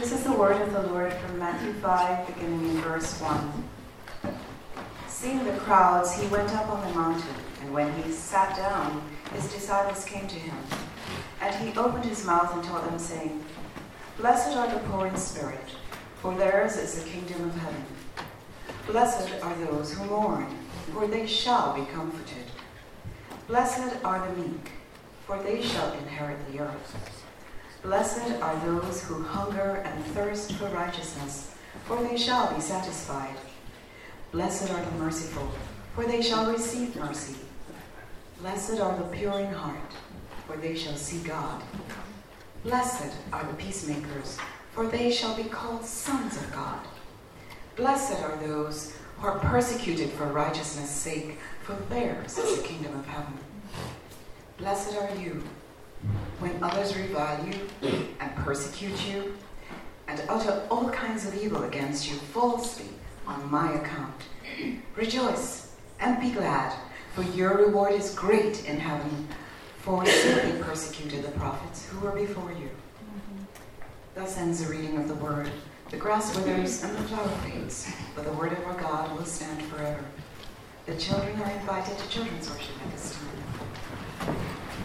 This is the word of the Lord from Matthew 5, beginning in verse 1. Seeing the crowds, he went up on the mountain, and when he sat down, his disciples came to him. And he opened his mouth and taught them, saying, Blessed are the poor in spirit, for theirs is the kingdom of heaven. Blessed are those who mourn, for they shall be comforted. Blessed are the meek, for they shall inherit the earth. Blessed are those who hunger and thirst for righteousness, for they shall be satisfied. Blessed are the merciful, for they shall receive mercy. Blessed are the pure in heart, for they shall see God. Blessed are the peacemakers, for they shall be called sons of God. Blessed are those who are persecuted for righteousness' sake, for theirs is the kingdom of heaven. Blessed are you when others revile you and persecute you and utter all kinds of evil against you falsely on my account. Rejoice and be glad, for your reward is great in heaven, for so they persecuted the prophets who were before you. Thus ends the reading of the word. The grass withers and the flower fades, but the word of our God will stand forever. The children are invited to children's worship at this time.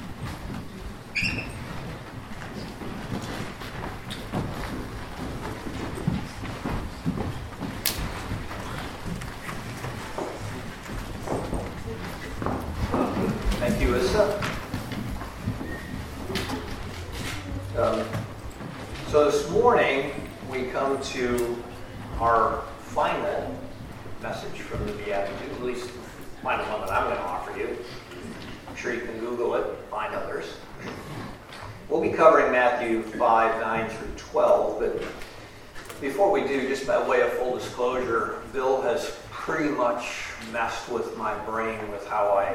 Thank you, Issa. So this morning we come to our final message from the Beatitudes, at least the final one that I'm going to offer you. I'm sure you can Google it, find others. We'll be covering Matthew 5, 9 through 12, but before we do, just by way of full disclosure, Bill has pretty much messed with my brain with how I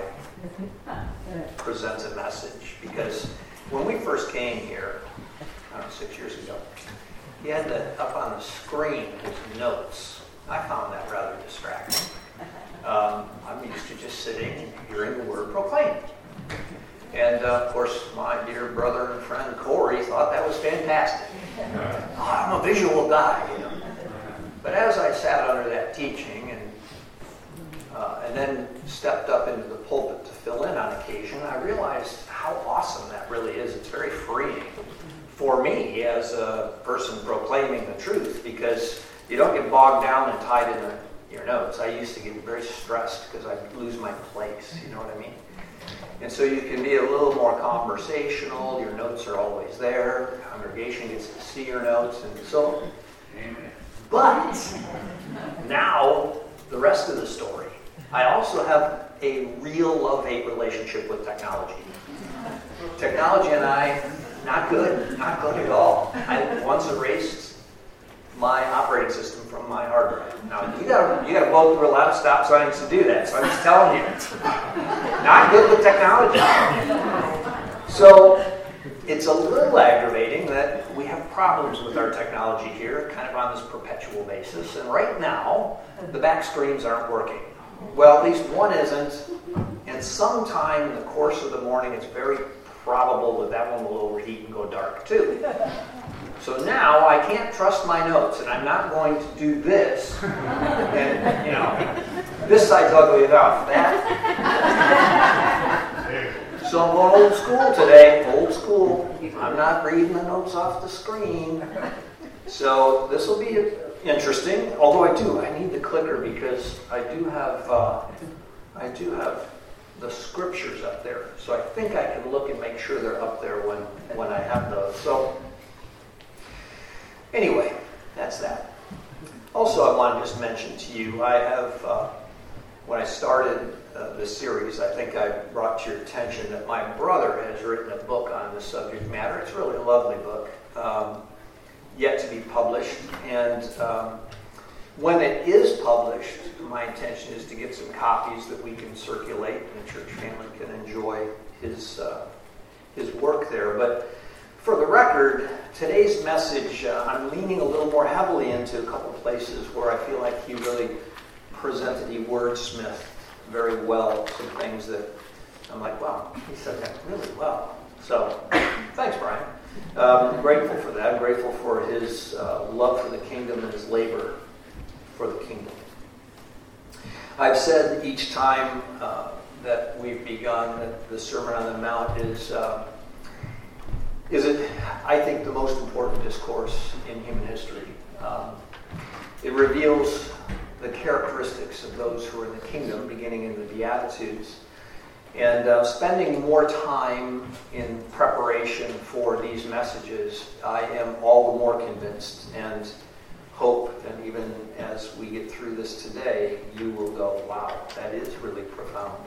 present a message, because when we first came here, I don't know, 6 years ago, he had up on the screen his notes. I found that rather distracting. I'm used to just sitting and hearing the word proclaimed. And of course, my dear brother and friend Corey thought that was fantastic. I'm a visual guy, you know. But as I sat under that teaching and then stepped up into the pulpit to fill in on occasion, I realized how awesome that really is. It's very freeing for me as a person proclaiming the truth, because you don't get bogged down and tied in your notes. I used to get very stressed because I'd lose my place, you know what I mean? And so you can be a little more conversational. Your notes are always there. The congregation gets to see your notes, and so. Amen. But now, the rest of the story. I also have a real love-hate relationship with technology. Technology and I, not good at all. I once erased my operating system from my hard drive. Now, you gotta blow through a lot of stop signs to do that, so I'm just telling you. Not good with technology. So, it's a little aggravating that we have problems with our technology here, kind of on this perpetual basis. And right now, the back screens aren't working. Well, at least one isn't. And sometime in the course of the morning, it's very probable that one will overheat and go dark too. So now I can't trust my notes, and I'm not going to do this. And, you know, this side's ugly enough. So I'm going old school today. Old school. I'm not reading the notes off the screen. So this will be interesting. Although I need the clicker because I do have the scriptures up there. So I think I can look and make sure they're up there when I have those. So anyway, that's that. Also, I want to just mention to you, I have, when I started this series, I think I brought to your attention that my brother has written a book on this subject matter. It's really a lovely book, yet to be published. And when it is published, my intention is to get some copies that we can circulate and the church family can enjoy his work there. But for the record, today's message, I'm leaning a little more heavily into a couple places where I feel like he really presented, he wordsmithed very well some things that I'm like, wow, he said that really well. So, thanks, Brian. I'm grateful for that. I'm grateful for his love for the kingdom and his labor for the kingdom. I've said each time that we've begun that the Sermon on the Mount is it, I think, the most important discourse in human history. It reveals the characteristics of those who are in the kingdom, beginning in the Beatitudes. And spending more time in preparation for these messages, I am all the more convinced and hope, and even as we get through this today, you will go, wow, that is really profound.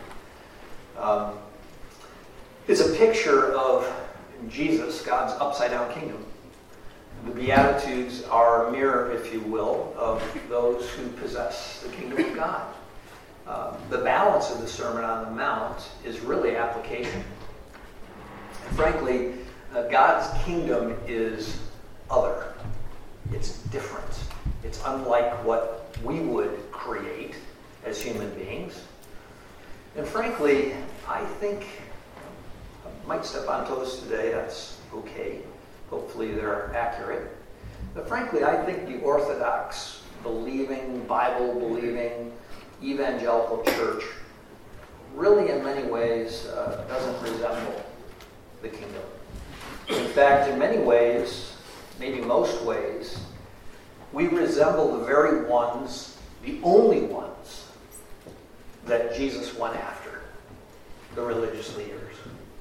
It's a picture of Jesus, God's upside-down kingdom. The Beatitudes are a mirror, if you will, of those who possess the kingdom of God. The balance of the Sermon on the Mount is really application. And frankly, God's kingdom is other. It's different. It's unlike what we would create as human beings. And frankly, I think, I might step on toes today, that's okay. Hopefully they're accurate. But frankly, I think the Orthodox, believing, Bible-believing, evangelical church really in many ways doesn't resemble the kingdom. In fact, in many ways, maybe most ways, we resemble the very ones, the only ones, that Jesus went after, the religious leaders.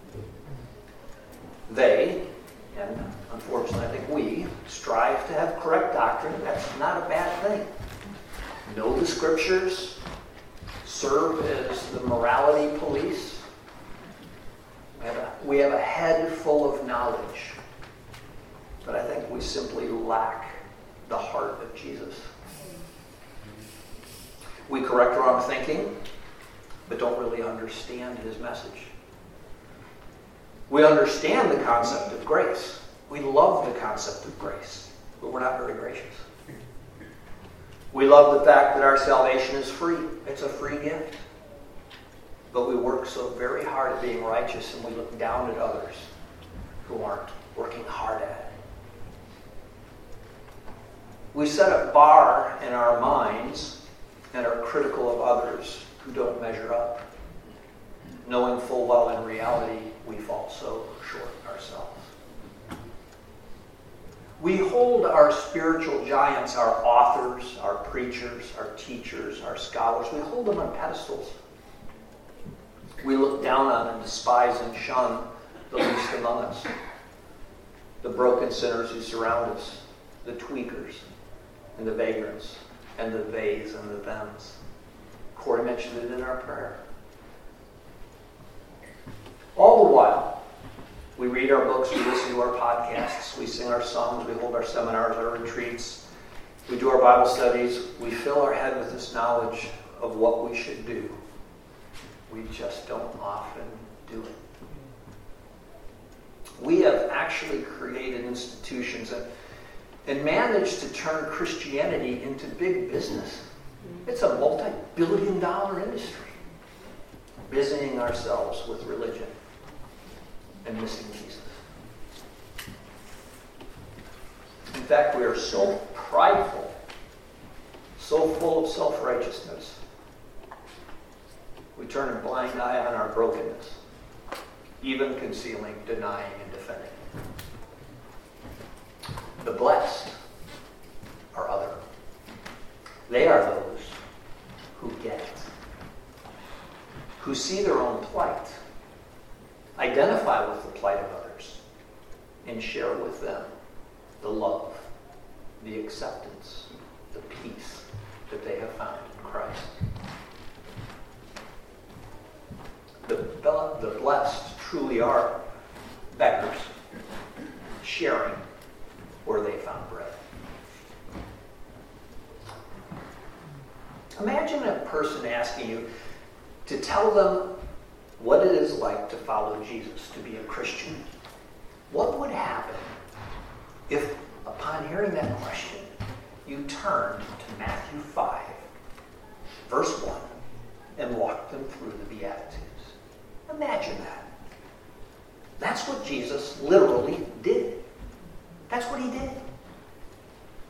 They, and unfortunately I think we, strive to have correct doctrine. That's not a bad thing. Know the scriptures, serve as the morality police. We have a head full of knowledge, but I think we simply lack the heart of Jesus. We correct wrong thinking, but don't really understand his message. We understand the concept of grace. We love the concept of grace, but we're not very gracious. We love the fact that our salvation is free. It's a free gift. But we work so very hard at being righteous, and we look down at others who aren't working hard at it. We set a bar in our minds and are critical of others who don't measure up, knowing full well in reality we fall so short ourselves. We hold our spiritual giants, our authors, our preachers, our teachers, our scholars, we hold them on pedestals. We look down on and despise and shun the least among us, the broken sinners who surround us, the tweakers and the vagrants and the theys and the thems. Corey mentioned it in our prayer. All the while, we read our books, we listen to our podcasts, we sing our songs, we hold our seminars, our retreats, we do our Bible studies, we fill our head with this knowledge of what we should do. We just don't often do it. We have actually created institutions and managed to turn Christianity into big business. It's a multi-billion-dollar industry, busying ourselves with religion and missing Jesus. In fact, we are so prideful, so full of self-righteousness, we turn a blind eye on our brokenness, even concealing, denying, and defending. The blessed are other. They are those who get it, who see their own plight, identify with the plight of others, and share with them the love, the acceptance, the peace that they have found in Christ. The blessed truly are beggars, sharing where they found bread. Imagine a person asking you to tell them what it is like to follow Jesus, to be a Christian. What would happen if, upon hearing that question, you turned to Matthew 5, verse 1, and walked them through the Beatitudes? Imagine that. That's what Jesus literally did.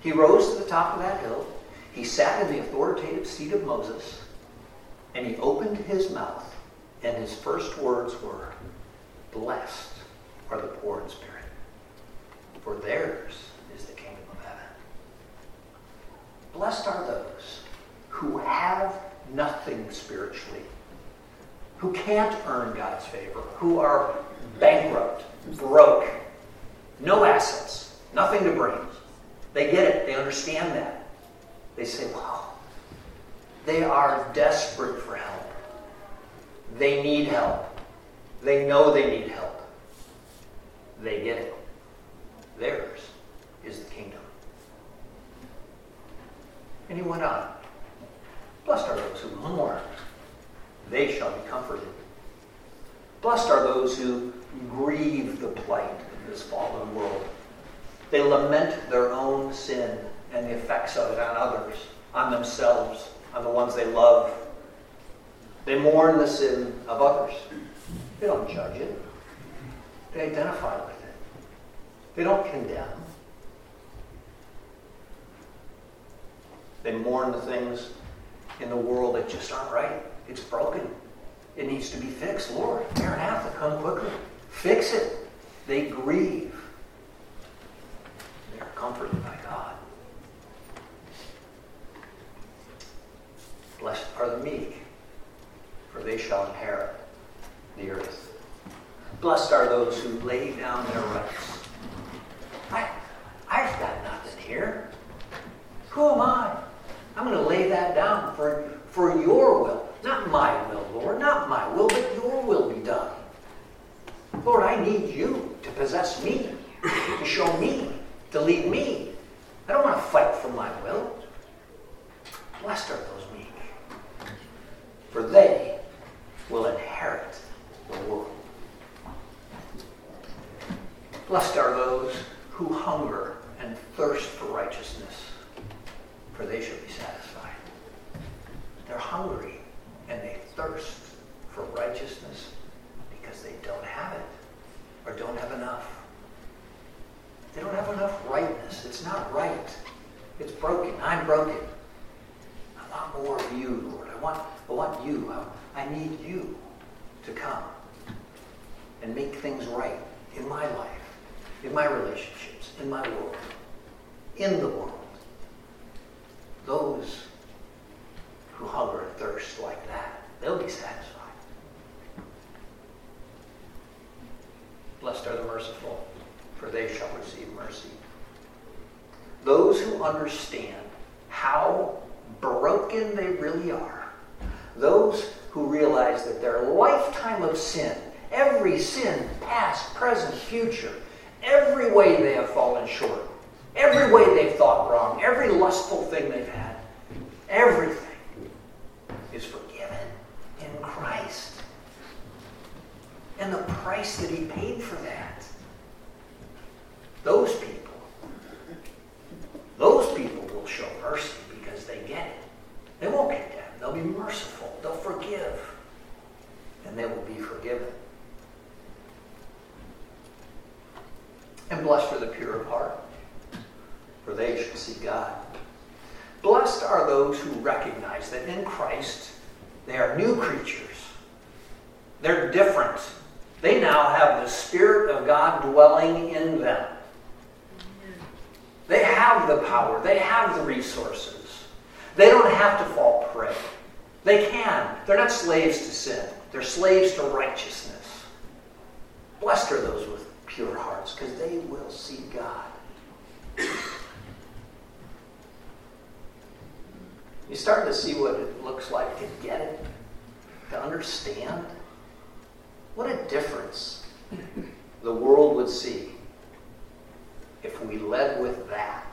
He rose to the top of that hill. He sat in the authoritative seat of Moses, and he opened his mouth, and his first words were, "Blessed are the poor in spirit, for theirs is the kingdom of heaven." Blessed are those who have nothing spiritually, who can't earn God's favor, who are bankrupt, broke, no assets, nothing to bring. They get it. They understand that. They say, wow, they are desperate for help. They need help. They know they need help. They get it. Theirs is the kingdom. And he went on. Blessed are those who mourn. They shall be comforted. Blessed are those who grieve the plight of this fallen world. They lament their own sin and the effects of it on others, on themselves, on the ones they love. They mourn the sin of others. They don't judge it. They identify with it. They don't condemn. They mourn the things in the world that just aren't right. It's broken. It needs to be fixed. Lord, Maranatha, come quickly. Fix it. They grieve. They are comforted by God. Blessed are the meek, for they shall inherit the earth. Blessed are those who lay down their rights. I've got nothing here. Who am I? I'm going to lay that down for your will. Not my will, Lord. Not my will, but your will be done. Lord, I need you to possess me, to show me, to lead me. I don't want to fight for my will. Blessed are those meek, for they will inherit the world. Blessed are those who hunger and thirst for righteousness, for they shall be satisfied. They're hungry and they thirst for righteousness because they don't have it or don't have enough. They don't have enough rightness. It's not right. It's broken. I'm broken. I want more of you, Lord. I want you. I need you to come and make things right in my life, in my relationships, in my world, in the world. Those who hunger and thirst like that, they'll be satisfied. Blessed are the merciful, for they shall receive mercy. Those who understand how broken they really are, those who realize that their lifetime of sin, every sin, past, present, future, every way they have fallen short, every way they've thought wrong, every lustful thing they've had, everything is forgiven in Christ. And the price that he paid for that. Those people will show mercy because they get it. They won't condemn. They'll be merciful. They'll forgive. And they will be forgiven. And blessed are the pure of heart, for they shall see God. Blessed are those who recognize that in Christ they are new creatures. They're different. They now have the Spirit of God dwelling in them. They have the power. They have the resources. They don't have to fall prey. They can. They're not slaves to sin. They're slaves to righteousness. Blessed are those with pure hearts, because they will see God. You start to see what it looks like to get it, to understand. What a difference the world would see if we led with that.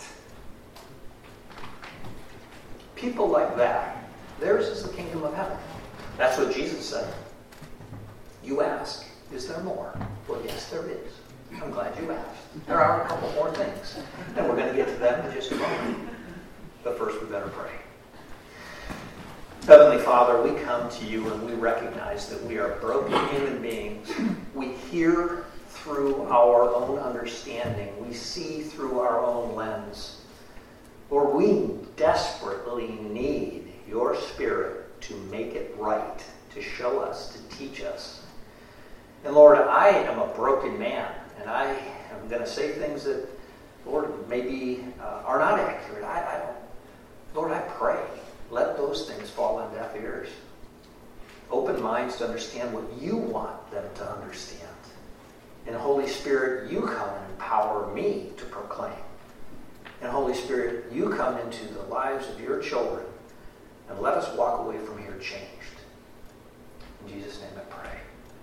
People like that, theirs is the kingdom of heaven. That's what Jesus said. You ask, is there more? Well, yes, there is. I'm glad you asked. There are a couple more things, and we're going to get to them in just a moment. But first, we better pray. Heavenly Father, we come to you and we recognize that we are broken human beings. We hear through our own understanding. We see through our own lens. Lord, we desperately need your Spirit to make it right, to show us, to teach us. And Lord, I am a broken man, and I am going to say things that, Lord, maybe are not accurate. Lord, I pray, let those things fall on deaf ears. Open minds to understand what you want them to understand. And Holy Spirit, you come and empower me to proclaim. And Holy Spirit, you come into the lives of your children and let us walk away from here changed. In Jesus' name I pray.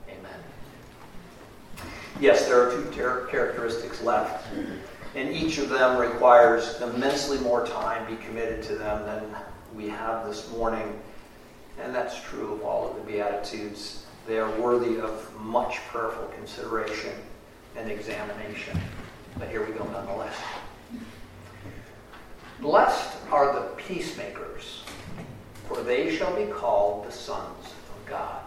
Amen. Yes, there are two characteristics left, and each of them requires immensely more time be committed to them than we have this morning. And that's true of all of the Beatitudes. They are worthy of much prayerful consideration and examination. But here we go nonetheless. Blessed are the peacemakers, for they shall be called the sons of God.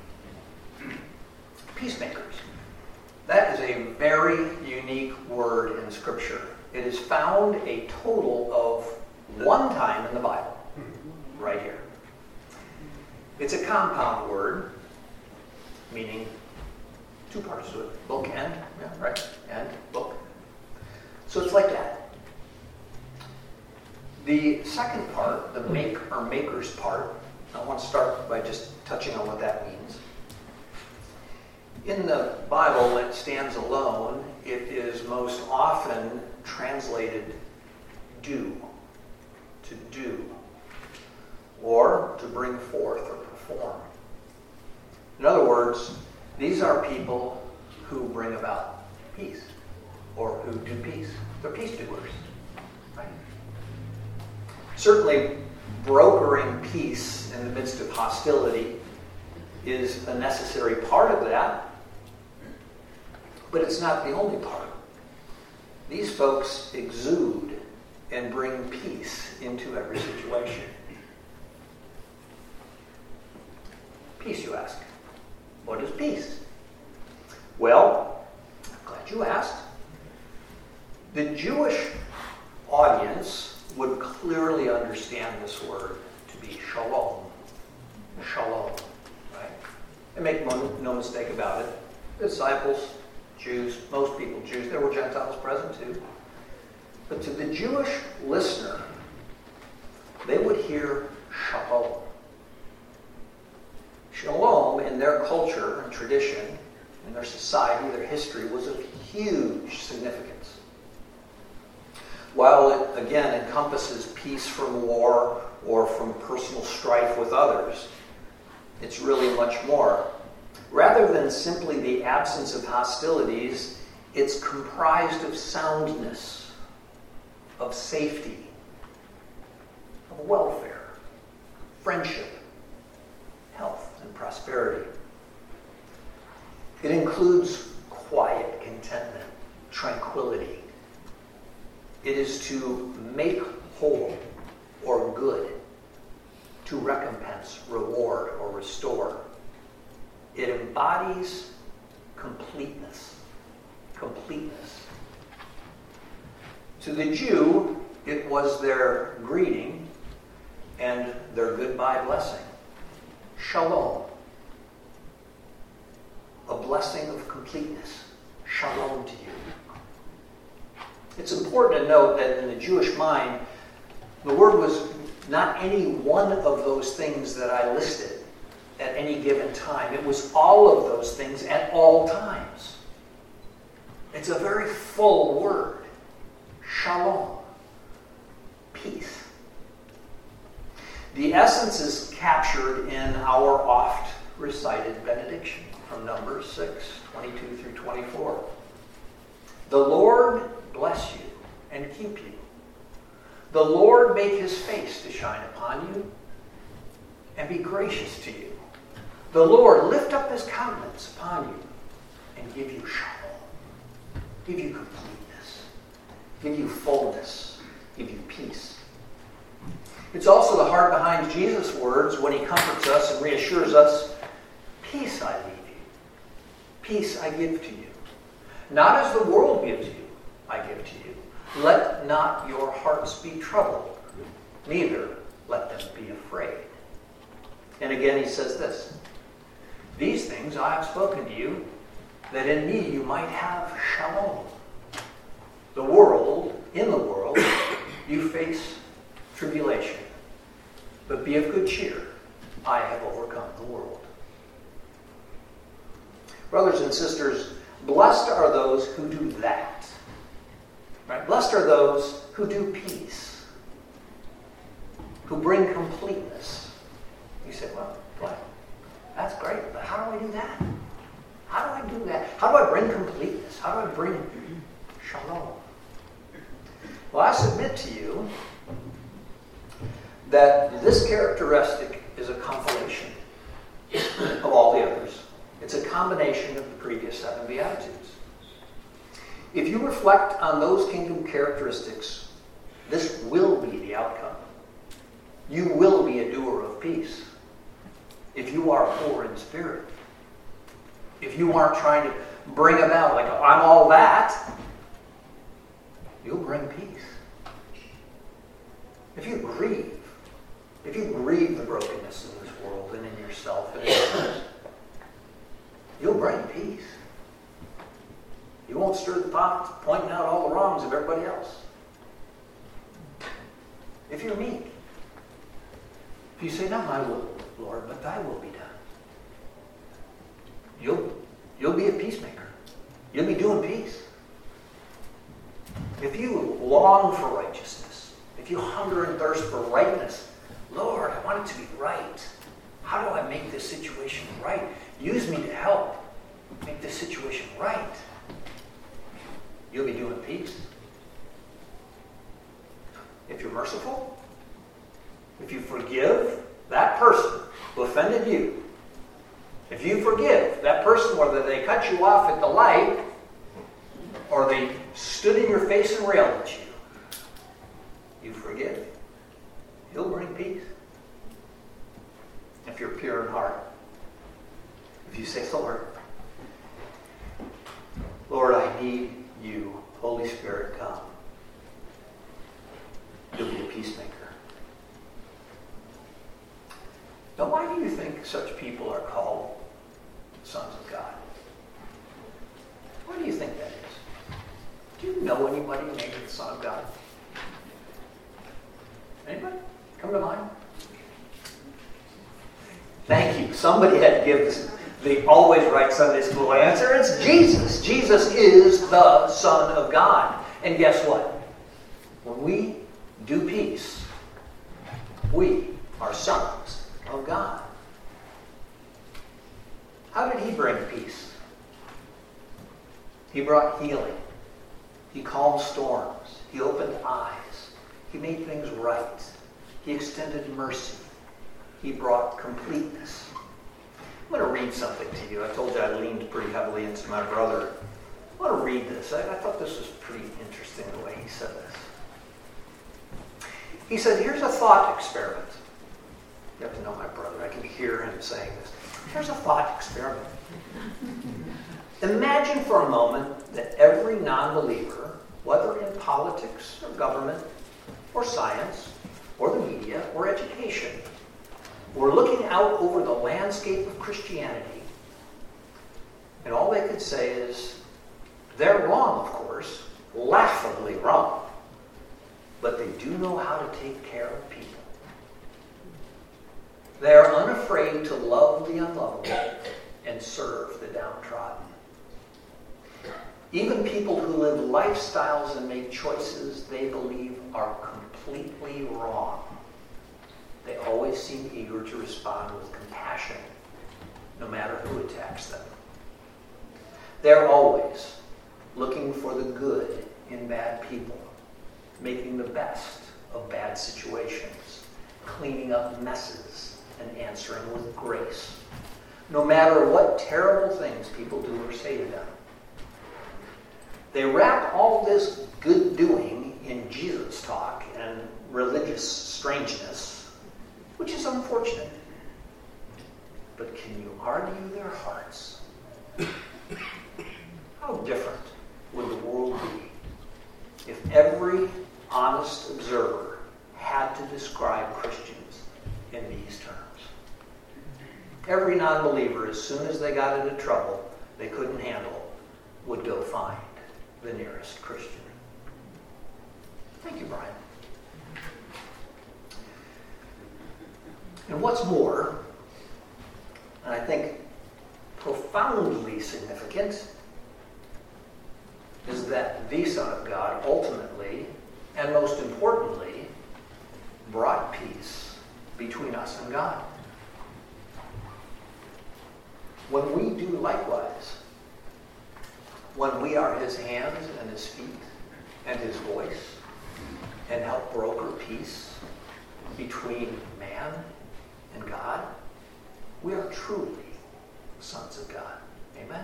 Peacemakers. That is a very unique word in Scripture. It is found a total of one time in the Bible, right here. It's a compound word, meaning two parts to it. Book and, yeah, right, and book. So it's like that. The second part, the make or makers part, I want to start by just touching on what that means. In the Bible, when it stands alone, it is most often translated do, to do, or to bring forth or perform. In other words, these are people who bring about peace, or who do peace. They're peace doers, right? Certainly, brokering peace in the midst of hostility is a necessary part of that, but it's not the only part. These folks exude and bring peace into every situation. Peace, you ask. What is peace? Well, I'm glad you asked. The Jewish audience would clearly understand this word to be shalom. Shalom, right? And make no mistake about it. The disciples, Jews, most people Jews, there were Gentiles present too. But to the Jewish listener, they would hear shalom. Shalom in their culture and tradition, in their society, their history, was of huge significance. While it, again, encompasses peace from war or from personal strife with others, it's really much more. Rather than simply the absence of hostilities, it's comprised of soundness, of safety, of welfare, friendship, health, and prosperity. It includes quiet contentment, tranquility. It is to make whole or good, to recompense, reward, or restore. It embodies completeness. Completeness. To the Jew, it was their greeting and their goodbye blessing. Shalom. A blessing of completeness. Shalom to you. It's important to note that in the Jewish mind, the word was not any one of those things that I listed at any given time. It was all of those things at all times. It's a very full word. Shalom. Peace. The essence is captured in our oft recited benediction from Numbers 6, 22 through 24. The Lord bless you and keep you. The Lord make his face to shine upon you and be gracious to you. The Lord lift up his countenance upon you and give you shalom, give you completeness, give you fullness, give you peace. It's also the heart behind Jesus' words when he comforts us and reassures us, peace I leave you, peace I give to you. Not as the world gives you, I give to you. Let not your hearts be troubled, neither let them be afraid. And again he says this, these things I have spoken to you, that in me you might have shalom. In the world, you face tribulation. But be of good cheer. I have overcome the world. Brothers and sisters, blessed are those who do that. Right? Blessed are those who do peace, who bring completeness. You say, well, what? That's great, but how do I do that? How do I do that? How do I bring completeness? How do I bring shalom? Well, I submit to you that this characteristic is a compilation of all the others. It's a combination of the previous 7 Beatitudes. If you reflect on those kingdom characteristics, this will be the outcome. You will be a doer of peace. If you are poor in spirit, if you aren't trying to bring about, like, I'm all that, you'll bring peace. If you grieve the brokenness in this world and in yourself and in others, you'll bring peace. You won't stir the pot pointing out all the wrongs of everybody else. If you're meek, if you say, not my will, Lord, but thy will be done, you'll be a peacemaker. You'll be doing peace. If you long for righteousness, if you hunger and thirst for rightness, Lord, I want it to be right. How do I make this situation right? Use me to help make this situation right. You'll be doing peace. If you're merciful, if you forgive that person who offended you, if you forgive that person, whether they cut you off at the light or they stood in your face and railed at you, you forgive. He'll bring peace. If you're pure in heart, if you say, Lord, I need you. Holy Spirit, come. You'll be a peacemaker. Now, why do you think such people are called sons of God? Why do you think that is? Do you know anybody named the Son of God? Anybody? Come to mind? Thank you. Somebody had to give this the always right Sunday school answer. It's Jesus. Jesus is the Son of God. And guess what? When we do peace, we are sons of God. How did he bring peace? He brought healing. He calmed storms. He opened eyes. He made things right. He extended mercy. He brought completeness. I'm going to read something to you. I told you I leaned pretty heavily into my brother. I want to read this. I thought this was pretty interesting the way he said this. He said, here's a thought experiment. You have to know my brother. I can hear him saying this. Here's a thought experiment. Imagine for a moment that every non-believer, whether in politics or government or science or the media or education, were looking out over the landscape of Christianity, and all they could say is, they're wrong, of course, laughably wrong, but they do know how to take care of people. They are unafraid to love the unlovable and serve the downtrodden. Even people who live lifestyles and make choices they believe are completely wrong, they always seem eager to respond with compassion, no matter who attacks them. They're always looking for the good in bad people, making the best of bad situations, cleaning up messes, and answering with grace, no matter what terrible things people do or say to them. They wrap all this good doing in Jesus talk and religious strangeness, which is unfortunate. But can you argue their hearts? How different would the world be if every every non-believer, as soon as they got into trouble they couldn't handle, would go find the nearest Christian. Thank you, Brian. And what's more, and I think profoundly significant, is that the Son of God ultimately, and most importantly, brought peace between us and God. When we do likewise, when we are his hands and his feet and his voice, and help broker peace between man and God, we are truly sons of God. Amen?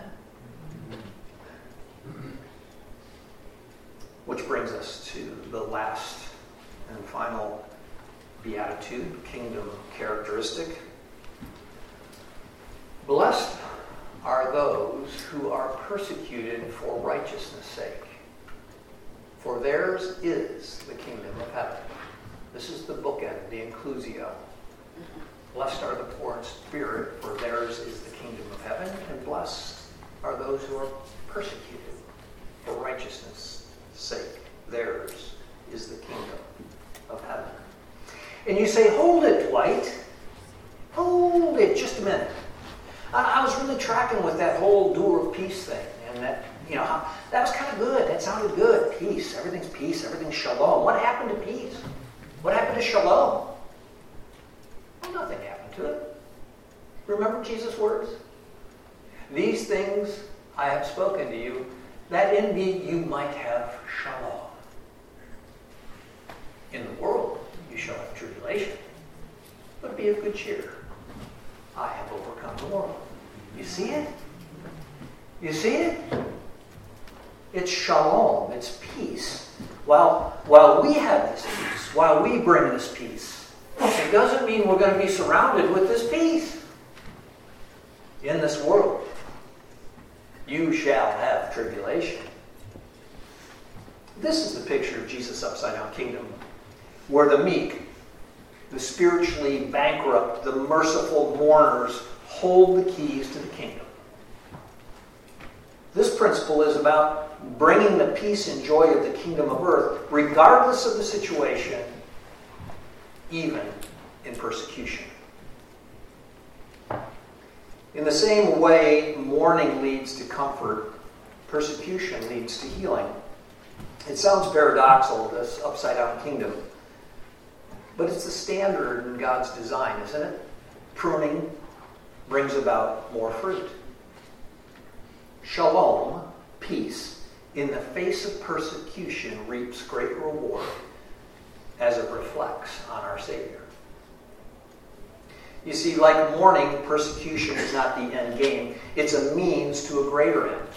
Which brings us to the last and final beatitude, kingdom characteristic. Blessed are those who are persecuted for righteousness' sake, for theirs is the kingdom of heaven. This is the bookend, the inclusio. Blessed are the poor in spirit, for theirs is the kingdom of heaven, and blessed are those who are persecuted for righteousness' sake. Theirs is the kingdom of heaven. And you say, hold it, Dwight. Hold it just a minute. I was really tracking with that whole doer of peace thing, and that, that was kind of good. That sounded good. Peace. Everything's shalom. What happened to peace? What happened to shalom? Well, nothing happened to it. Remember Jesus' words? These things I have spoken to you, that in me you might have shalom. In the world you shall have tribulation, but be of good cheer. I have overcome the world. You see it? You see it? It's shalom. It's peace. While we have this peace, while we bring this peace, it doesn't mean we're going to be surrounded with this peace. In this world, you shall have tribulation. This is the picture of Jesus' upside-down kingdom, where the meek, the spiritually bankrupt, the merciful mourners hold the keys to the kingdom. This principle is about bringing the peace and joy of the kingdom of earth, regardless of the situation, even in persecution. In the same way mourning leads to comfort, persecution leads to healing. It sounds paradoxical, this upside-down kingdom, but it's the standard in God's design, isn't it? Pruning brings about more fruit. Shalom, peace, in the face of persecution reaps great reward as it reflects on our Savior. You see, like mourning, persecution is not the end game. It's a means to a greater end.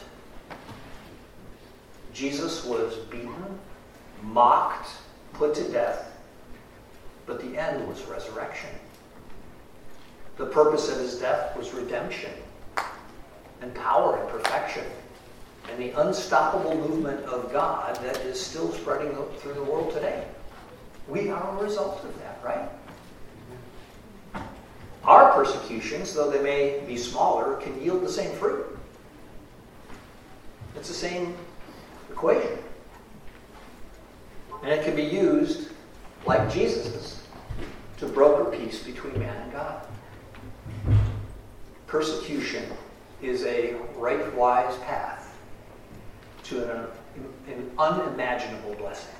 Jesus was beaten, mocked, put to death, but the end was resurrection. The purpose of his death was redemption and power and perfection and the unstoppable movement of God that is still spreading through the world today. We are a result of that, right? Our persecutions, though they may be smaller, can yield the same fruit. It's the same equation. And it can be used, like Jesus's, to broker peace between man and God. Persecution is a right-wise path to an unimaginable blessing.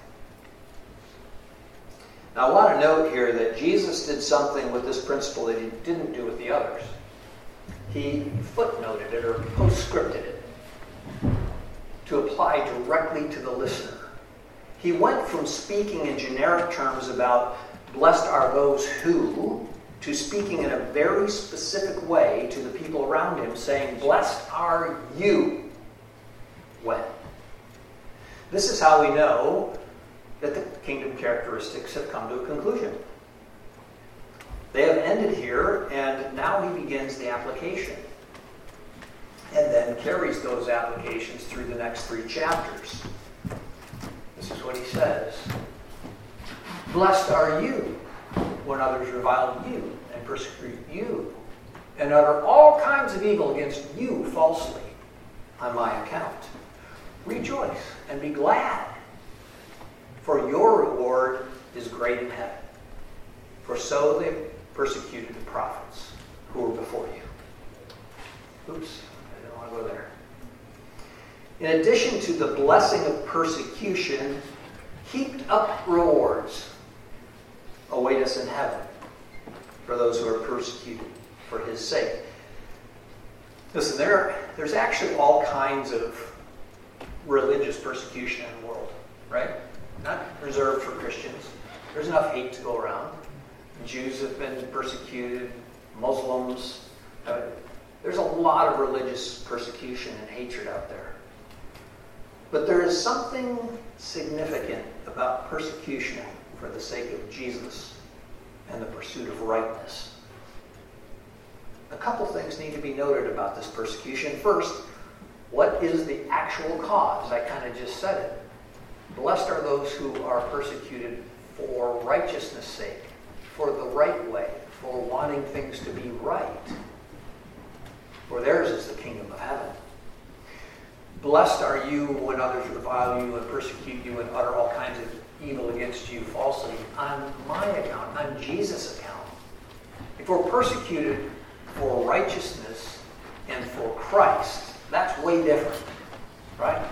Now, I want to note here that Jesus did something with this principle that he didn't do with the others. He footnoted it or postscripted it to apply directly to the listener. He went from speaking in generic terms about blessed are those who, to speaking in a very specific way to the people around him, saying, blessed are you when. This is how we know that the kingdom characteristics have come to a conclusion. They have ended here, and now he begins the application. And then carries those applications through the next 3 chapters. This is what he says. Blessed are you when others revile you and persecute you and utter all kinds of evil against you falsely on my account. Rejoice and be glad, for your reward is great in heaven. For so they persecuted the prophets who were before you. Oops, I didn't want to go there. In addition to the blessing of persecution, heaped up rewards await us in heaven for those who are persecuted for his sake. Listen, there's actually all kinds of religious persecution in the world, right? Not reserved for Christians. There's enough hate to go around. Jews have been persecuted, Muslims. There's a lot of religious persecution and hatred out there. But there is something significant about persecution for the sake of Jesus and the pursuit of rightness. A couple things need to be noted about this persecution. First, what is the actual cause? I kind of just said it. Blessed are those who are persecuted for righteousness' sake, for the right way, for wanting things to be right. For theirs is the kingdom of heaven. Blessed are you when others revile you and persecute you and utter all kinds of evil against you falsely on my account, on Jesus' account. If we're persecuted for righteousness and for Christ, that's way different, right?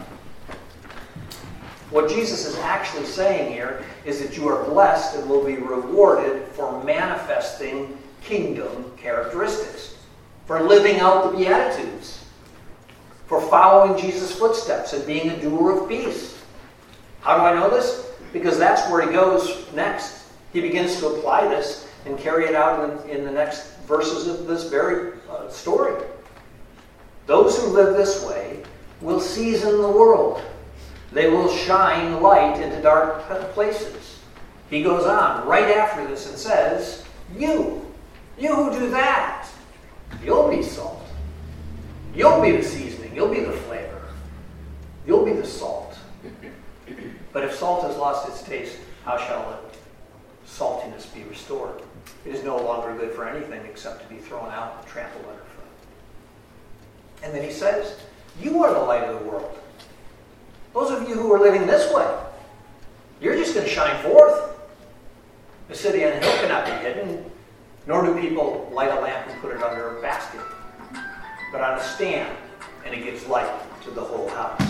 What Jesus is actually saying here is that you are blessed and will be rewarded for manifesting kingdom characteristics, for living out the Beatitudes, for following Jesus' footsteps and being a doer of peace. How do I know this? Because that's where he goes next. He begins to apply this and carry it out in the next verses of this very story. Those who live this way will season the world. They will shine light into dark places. He goes on right after this and says, you who do that, you'll be salt. You'll be the seasoning. You'll be the flavor. You'll be the salt. But if salt has lost its taste, how shall its saltiness be restored? It is no longer good for anything except to be thrown out and trampled underfoot. And then he says, you are the light of the world. Those of you who are living this way, you're just going to shine forth. The city on a hill cannot be hidden, nor do people light a lamp and put it under a basket, but on a stand, and it gives light to the whole house.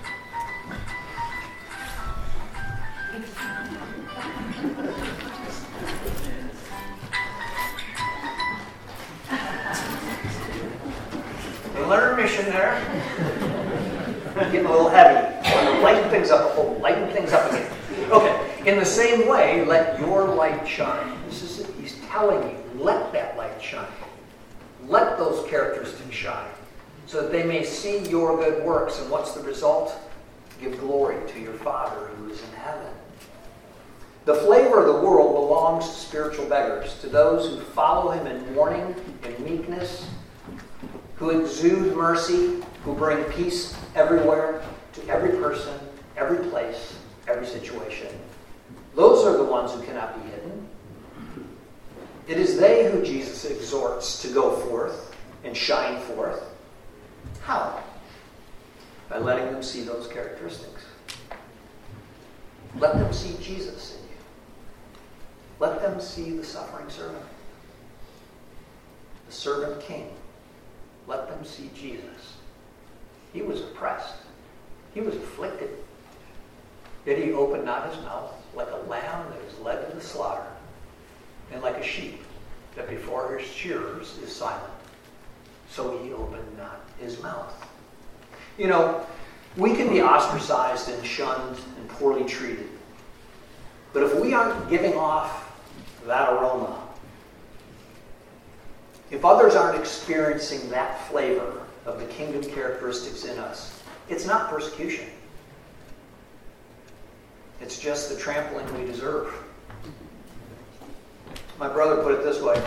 A learner mission there. Getting a little heavy. Lighten things up. Oh, lighten things up again. Okay. In the same way, let your light shine. He's telling you, let that light shine. Let those characteristics shine, so that they may see your good works. And what's the result? Give glory to your Father who is in heaven. The flavor of the world belongs to spiritual beggars, to those who follow him in mourning, in meekness, who exude mercy, who bring peace everywhere, to every person, every place, every situation. Those are the ones who cannot be hidden. It is they who Jesus exhorts to go forth and shine forth. How? By letting them see those characteristics. Let them see Jesus in you. Let them see the suffering servant, the servant king. Let them see Jesus. He was oppressed. He was afflicted. Yet he opened not his mouth, like a lamb that is led to the slaughter, and like a sheep that before his shearers is silent. So he opened not his mouth. You know, we can be ostracized and shunned and poorly treated. But if we aren't giving off that aroma, if others aren't experiencing that flavor of the kingdom characteristics in us, it's not persecution. It's just the trampling we deserve. My brother put it this way.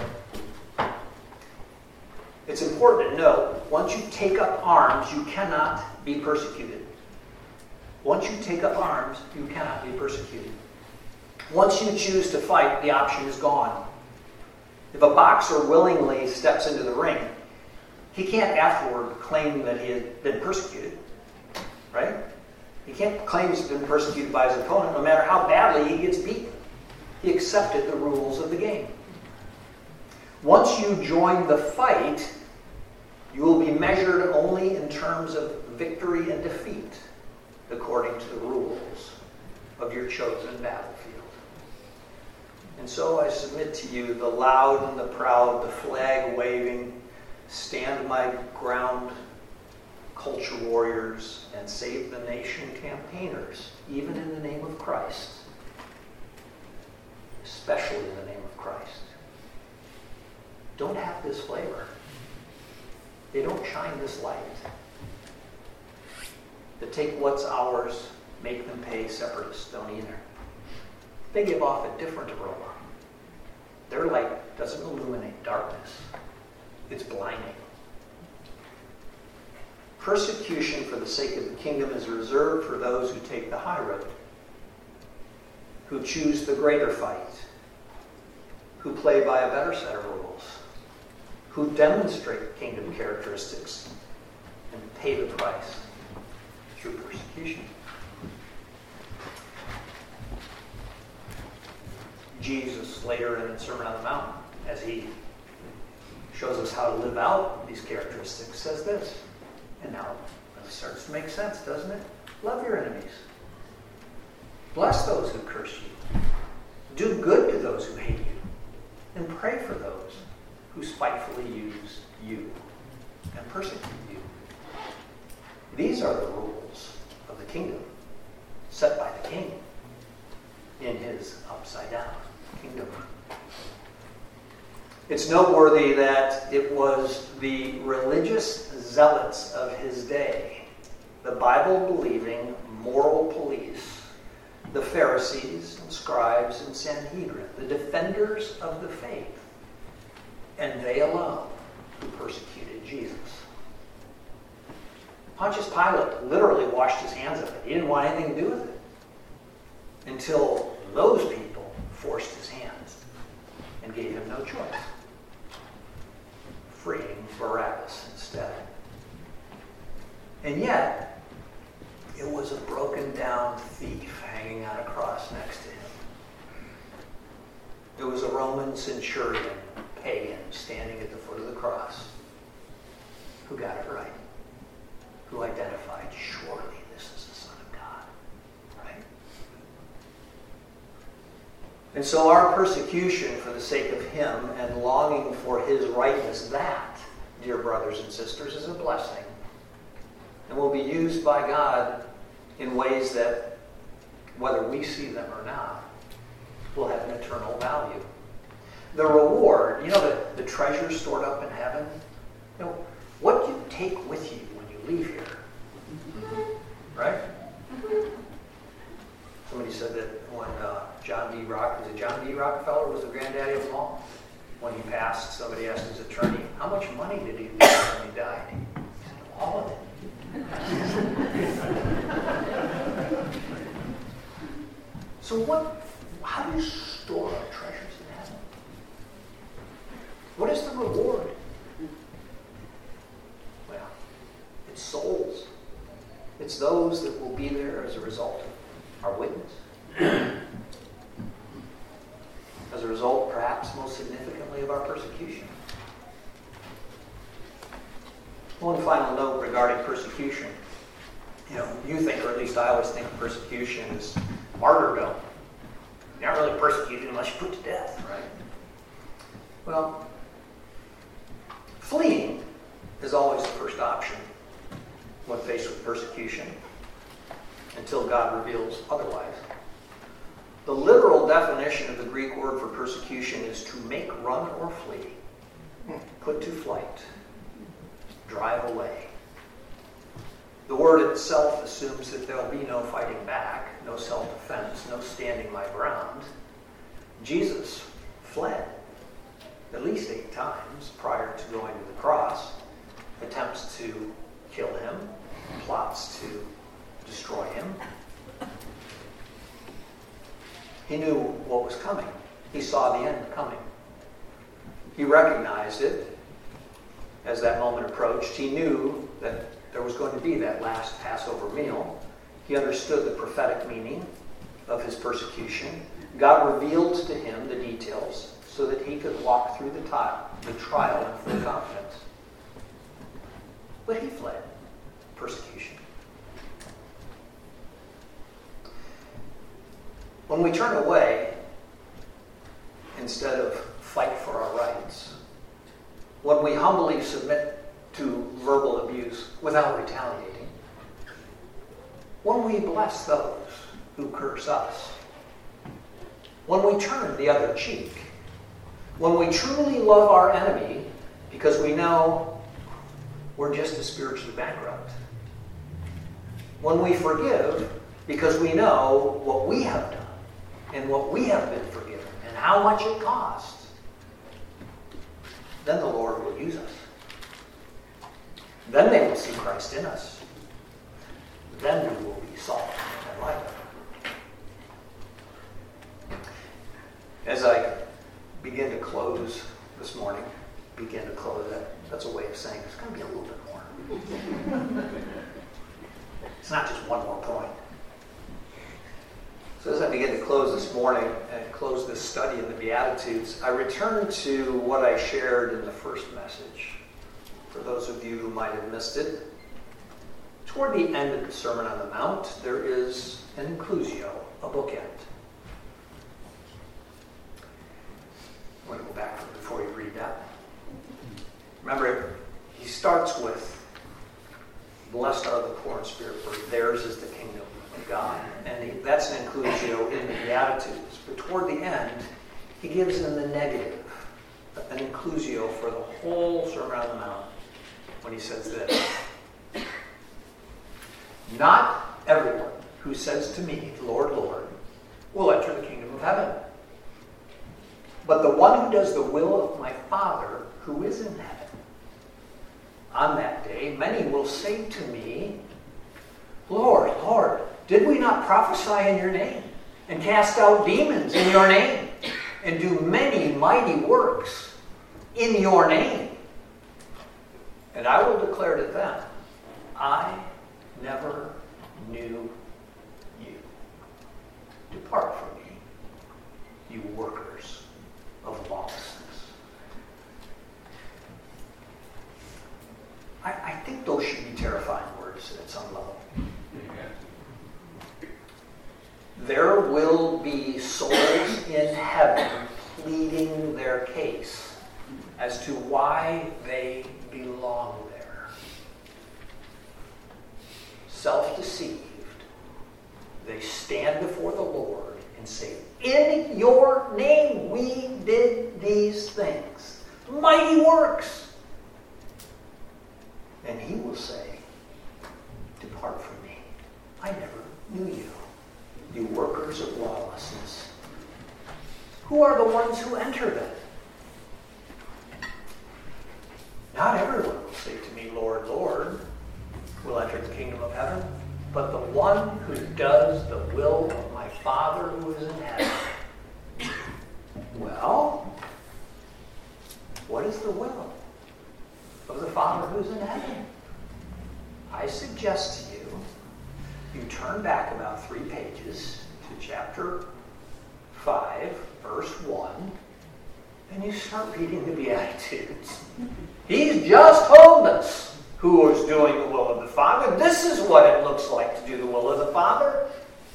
It's important to know, once you take up arms, you cannot be persecuted. Once you take up arms, you cannot be persecuted. Once you choose to fight, the option is gone. If a boxer willingly steps into the ring, he can't afterward claim that he had been persecuted, right? He can't claim he's been persecuted by his opponent no matter how badly he gets beaten. He accepted the rules of the game. Once you join the fight, you will be measured only in terms of victory and defeat, according to the rules of your chosen battlefield. And so I submit to you the loud and the proud, the flag-waving, stand my ground culture warriors and save the nation campaigners, even in the name of Christ, especially in the name of Christ, don't have this flavor. They don't shine this light. To take what's ours, make them pay, separatists don't either. They give off a different aroma. Their light doesn't illuminate darkness. It's blinding. Persecution for the sake of the kingdom is reserved for those who take the high road, who choose the greater fight, who play by a better set of rules, who demonstrate kingdom characteristics and pay the price through persecution. Jesus, later in the Sermon on the Mount, as he shows us how to live out these characteristics, says this. And now it starts to make sense, doesn't it? Love your enemies. Bless those who curse you. Do good to those who hate you. And pray for those who spitefully use you and persecute you. These are the rules of the kingdom set by the king in his upside down kingdom. It's noteworthy that it was the religious zealots of his day, the Bible-believing moral police, the Pharisees and scribes and Sanhedrin, the defenders of the faith, and they alone who persecuted Jesus. Pontius Pilate literally washed his hands of it. He didn't want anything to do with it until those people forced his hands and gave him no choice, freeing Barabbas instead. And yet, it was a broken down thief hanging on a cross next to him. It was a Roman centurion, pagan, standing at the foot of the cross, who got it right, who identified, surely this is the Son of God, right? And so our persecution for the sake of him and longing for his rightness, that, dear brothers and sisters, is a blessing and will be used by God in ways that, whether we see them or not, will have an eternal value. The reward, the treasure stored up in heaven, what do you take with you when you leave here? Right? Somebody said that when John D. Rockefeller was the granddaddy of them all. When he passed, somebody asked his attorney, how much money did he leave when he died? He said, all of it. So how do you store our treasures in heaven? What is the reward? Well, it's souls. It's those that will be there as a result of our witness. As a result, perhaps most significantly, of our persecution. One final note regarding persecution. You think, or at least I always think, persecution is martyrdom. You're not really persecuted unless you're put to death, right? Well, fleeing is always the first option when faced with persecution, until God reveals otherwise. The literal definition of the Greek word for persecution is to make, run, or flee, put to flight, drive away. The word itself assumes that there will be no fighting back, no self-defense, no standing my ground. Jesus fled at least 8 times prior to going to the cross, attempts to kill him, plots to destroy him. He knew what was coming. He saw the end coming. He recognized it as that moment approached. He knew that there was going to be that last Passover meal. He understood the prophetic meaning of his persecution. God revealed to him the details so that he could walk through the trial in full confidence. But he fled persecution. When we turn away, instead of fight for our rights, when we humbly submit to verbal abuse without retaliating, when we bless those who curse us, when we turn the other cheek, when we truly love our enemy because we know we're just as spiritually bankrupt, when we forgive because we know what we have done and what we have been forgiven and how much it costs, then the Lord will use us. Then they will see Christ in us. Then we will be salt and light. As I begin to close this morning, that's a way of saying it's going to be a little bit more. It's not just one more point. So as I begin to close this morning and close this study in the Beatitudes, I return to what I shared in the first message. For those of you who might have missed it, toward the end of the Sermon on the Mount, there is an inclusio, a bookend. I'm going to go back before you read that. Remember, he starts with, blessed are the poor in spirit, for theirs is the kingdom of God. And that's an inclusio in the Beatitudes. But toward the end, he gives them the negative, an inclusio for the whole Sermon on the Mount, when he says this. Not everyone who says to me, Lord, Lord, will enter the kingdom of heaven, but the one who does the will of my Father who is in heaven. On that day, many will say to me, Lord, Lord, did we not prophesy in your name, and cast out demons in your name, and do many mighty works in your name? And I will declare to them, I never knew you. Depart from me, you workers of lawlessness. I think those should be terrifying words at some level. There will be souls in heaven pleading their case as to why they belong there. Self-deceived, they stand before the Lord and say, in your name we did these things, mighty works. And he will say, depart from me, I never knew you, you workers of lawlessness. Who are the ones who enter them? Not everyone will say to me, Lord, Lord, will enter the kingdom of heaven, but the one who does the will of my Father who is in heaven. Well, what is the will of the Father who's in heaven? I suggest to you, you turn back about 3 pages to chapter 5, verse 1, and you start reading the Beatitudes. He's just told us who is doing the will of the Father. This is what it looks like to do the will of the Father.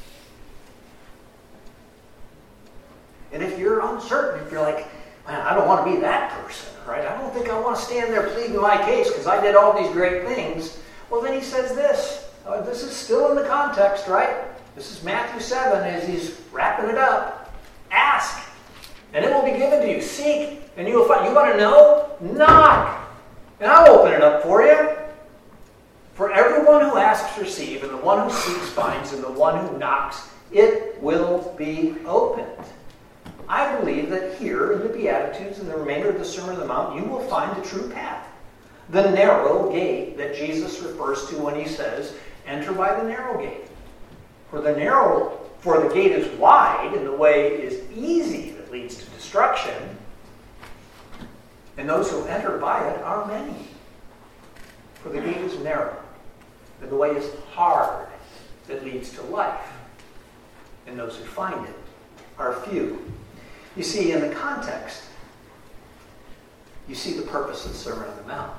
And if you're uncertain, if you're like, man, I don't want to be that person, right? I don't think I want to stand there pleading my case because I did all these great things. Well, then he says this. This is still in the context, right? This is Matthew 7 as he's wrapping it up. Ask, and it will be given to you. Seek, and you will find. You want to know? Knock, and I'll open it up for you. For everyone who asks receives, and the one who seeks finds, and the one who knocks, it will be opened. I believe that here in the Beatitudes and the remainder of the Sermon on the Mount, you will find the true path. The narrow gate that Jesus refers to when he says, enter by the narrow gate. For the gate is wide and the way is easy that leads to destruction. And those who enter by it are many. For the gate is narrow, and the way is hard that leads to life. And those who find it are few. You see, in the context, you see the purpose of the Sermon on the Mount.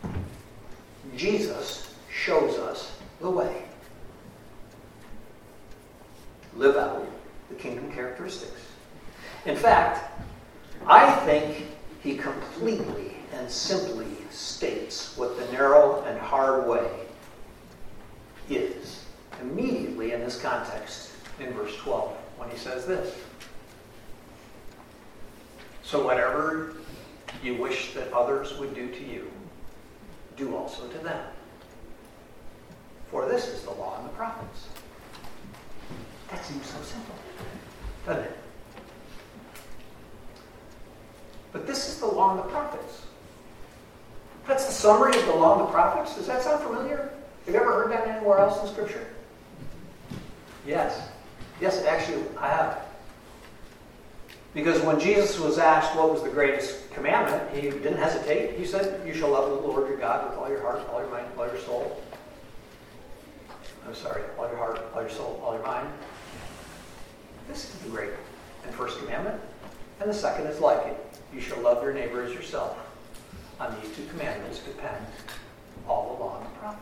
Jesus shows us the way. Live out the kingdom characteristics. In fact, I think he completely and simply states what the narrow and hard way is immediately in this context in verse 12 when he says this. So whatever you wish that others would do to you, do also to them. For this is the law and the prophets. That seems so simple, doesn't it? But this is the law and the prophets. That's the summary of the law and the prophets. Does that sound familiar? Have you ever heard that anywhere else in Scripture? Yes. Yes, actually, I have. Because when Jesus was asked what was the greatest commandment, he didn't hesitate. He said, you shall love the Lord your God with all your heart, all your mind, all your soul. All your heart, all your soul, all your mind. This is the great and first commandment. And the second is like it. You shall love your neighbor as yourself. On these two commandments depend all the law and the prophets.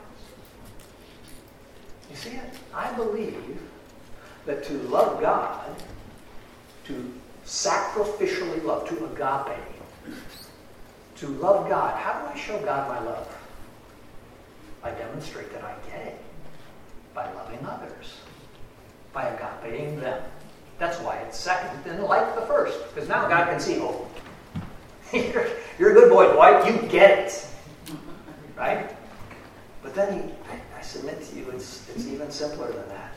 You see it? I believe that to love God, to sacrificially love, to agape, to love God. How do I show God my love? I demonstrate that I get it by loving others, by agapeing them. That's why it's second and like the first, because now God can see, oh, you're a good boy, Dwight. You get it, right? But then I submit to you, it's even simpler than that,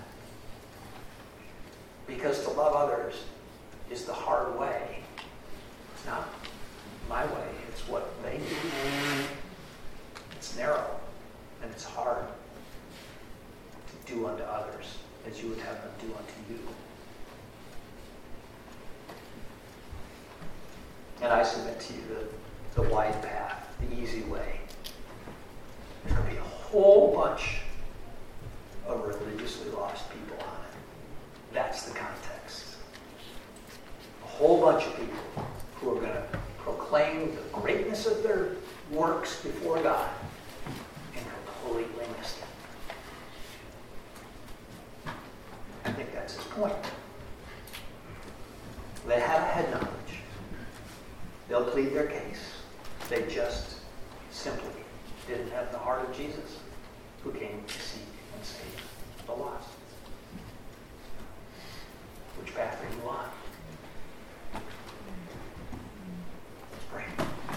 because to love others is the hard way. It's not my way. It's what they do. It's narrow and it's hard to do unto others as you would have them do unto you. And I submit to you the wide path, the easy way. There's going to be a whole bunch of religiously lost people on it. That's the context. A whole bunch of people who are going to proclaim the greatness of their works before God and completely miss it. I think that's his point. They have head knowledge. They'll plead their case. They just simply didn't have the heart of Jesus, who came to seek and save the lost. Which path are you on? Let's pray.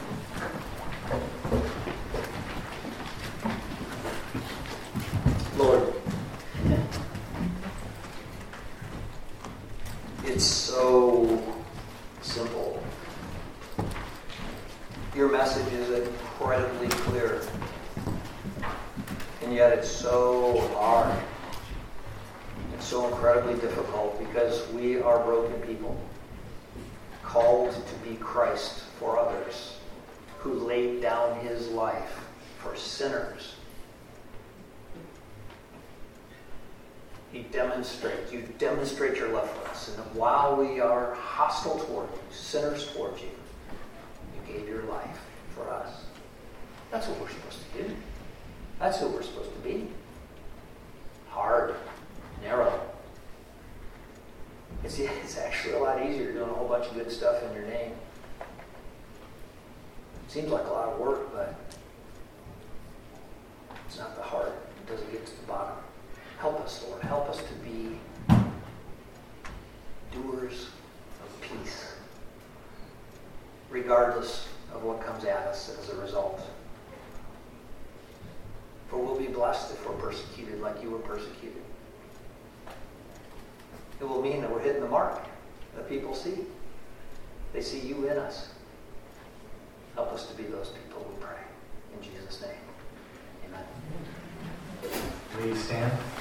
Lord, it's so simple. Your message is incredibly clear, and yet it's so hard. It's so incredibly difficult because we are broken people, called to be Christ for others, who laid down his life for sinners. You demonstrate your love for us, and that while we are hostile toward you, sinners toward you, you gave your life for us. That's what we're supposed to do. That's who we're supposed to be. Hard, narrow. It's actually a lot easier doing a whole bunch of good stuff in your name. Seems like a lot of work, but it's not the heart. It doesn't get to the bottom. Help us, Lord. Help us to be doers of peace, regardless of what comes at us as a result. For we'll be blessed if we're persecuted like you were persecuted. It will mean that we're hitting the mark that people see. They see you in us. Help us to be those people, we pray. In Jesus' name, amen. Please stand.